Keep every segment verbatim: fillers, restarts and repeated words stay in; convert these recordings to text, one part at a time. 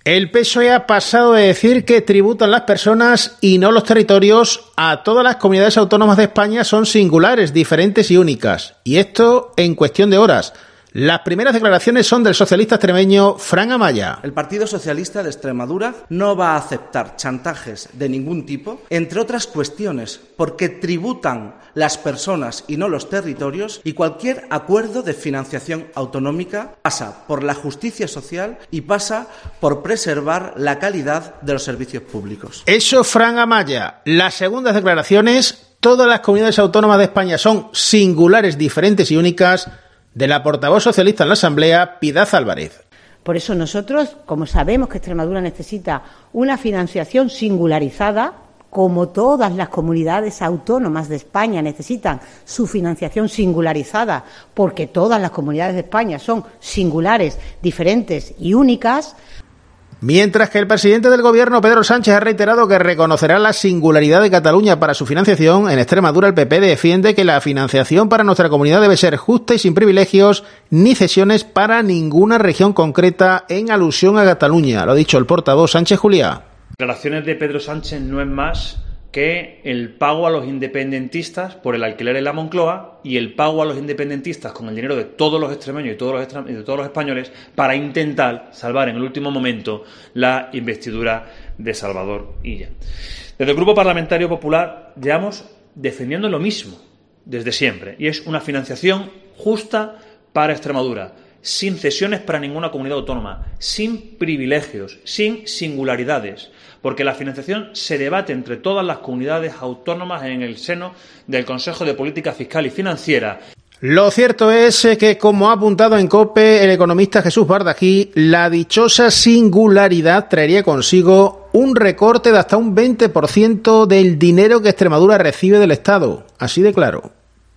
El P S O E ha pasado de decir que tributan las personas y no los territorios a todas las comunidades autónomas de España son singulares, diferentes y únicas. Y esto en cuestión de horas. Las primeras declaraciones son del socialista extremeño Fran Amaya. El Partido Socialista de Extremadura no va a aceptar chantajes de ningún tipo, entre otras cuestiones, porque tributan las personas y no los territorios, y cualquier acuerdo de financiación autonómica pasa por la justicia social y pasa por preservar la calidad de los servicios públicos. Eso, Fran Amaya. Las segundas declaraciones, todas las comunidades autónomas de España son singulares, diferentes y únicas, de la portavoz socialista en la Asamblea, Piedad Álvarez. Por eso nosotros, como sabemos que Extremadura necesita una financiación singularizada, como todas las comunidades autónomas de España necesitan su financiación singularizada, porque todas las comunidades de España son singulares, diferentes y únicas. Mientras que el presidente del Gobierno, Pedro Sánchez, ha reiterado que reconocerá la singularidad de Cataluña para su financiación, en Extremadura el P P defiende que la financiación para nuestra comunidad debe ser justa y sin privilegios ni cesiones para ninguna región concreta, en alusión a Cataluña. Lo ha dicho el portavoz Sánchez Juliá. Declaraciones de Pedro Sánchez no es más que el pago a los independentistas por el alquiler en la Moncloa y el pago a los independentistas con el dinero de todos los extremeños y todos los, extre- de todos los españoles para intentar salvar en el último momento la investidura de Salvador Illa. Desde el Grupo Parlamentario Popular llevamos defendiendo lo mismo desde siempre, y es una financiación justa para Extremadura, sin cesiones para ninguna comunidad autónoma, sin privilegios, sin singularidades, porque la financiación se debate entre todas las comunidades autónomas en el seno del Consejo de Política Fiscal y Financiera. Lo cierto es que, como ha apuntado en COPE el economista Jesús Bardají, la dichosa singularidad traería consigo un recorte de hasta un veinte por ciento del dinero que Extremadura recibe del Estado. Así de claro.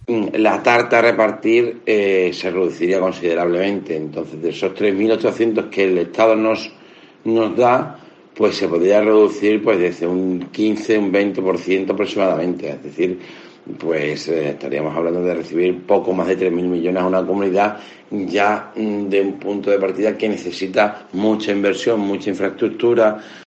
La tarta a repartir eh, se reduciría considerablemente. Entonces, de esos tres mil ochocientos que el Estado nos, nos da, pues se podría reducir pues desde un quince, un veinte por ciento aproximadamente. Es decir, pues eh, estaríamos hablando de recibir poco más de tres mil millones a una comunidad ya mm, de un punto de partida que necesita mucha inversión, mucha infraestructura.